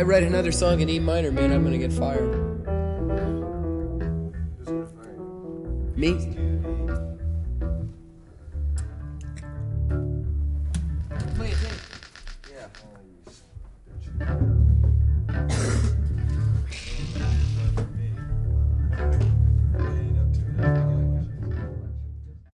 write another song in E minor, man, I'm gonna get fired. Who's gonna fire you? Me? Play a tape. Yeah.